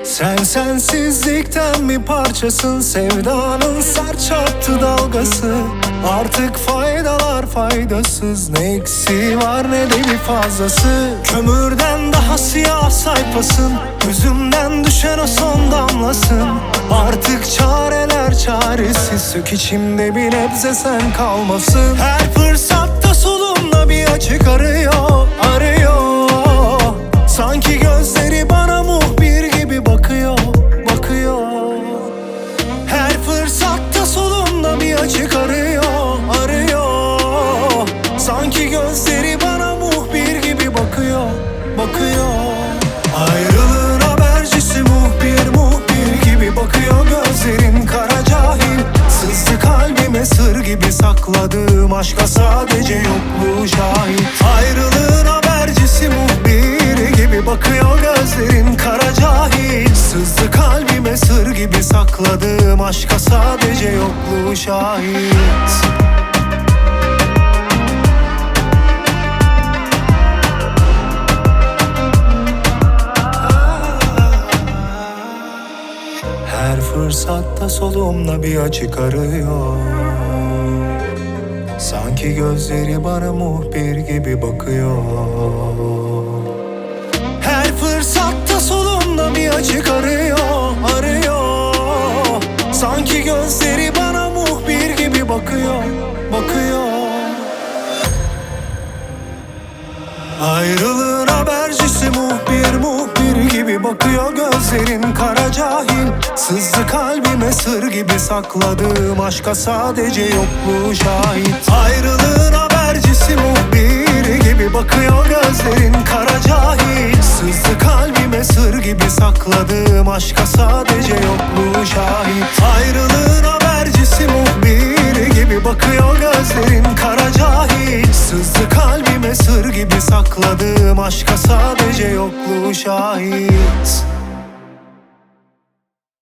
Sen sensizlikten bir parçasın, sevdanın sert çarptı dalgası. Artık faydalar faydasız, ne eksiği var ne de bir fazlası. Kömürden daha siyah sayfasın, gözümden düşen o son damlasın. Artık çareler çaresiz, sök içimde bir nebze sen kalmasın. Her fırsatta solumda bir açık arıyor, arıyor. Sanki gözleri bana muhbir gibi bakıyor, bakıyor. Her fırsatta solumda bir açık arıyor, arıyor. Sanki gözleri bana muhbir gibi bakıyor, bakıyor. Ayrılığın habercisi muhbir, muhbir gibi bakıyor gözlerin kara cahil. Sızdı kalbime sır gibi sakladığım aşka sadece yokluğu şahit. Ayrılığın habercisi muhbir gibi bakıyor gözlerin kara cahil. Sızdı kalbime sır gibi sakladığım aşka sadece yokluğu şahit. Her fırsatta solumda bir açık arıyor. Sanki gözleri bana muhbir gibi bakıyor. Her fırsatta solumda bir açık arıyor, arıyor. Sanki gözleri bana muhbir gibi bakıyor, bakıyor. Ayrılığın habercisi muhbir, muhbir gibi bakıyor gözlerin kara cahil. Sızdı kalbime sır gibi sakladığım aşka sadece yokluğu şahit. Ayrılığın habercisi muhbir gibi bakıyor gözlerin kara cahil. Sızdı kalbime sır gibi sakladığım aşka sadece yokluğu şahit. Ayrılığın habercisi muhbir gibi bakıyor gözlerin kara cahil. Sızdı kalbime sır gibi sakladığım aşka sadece yokluğu şahit.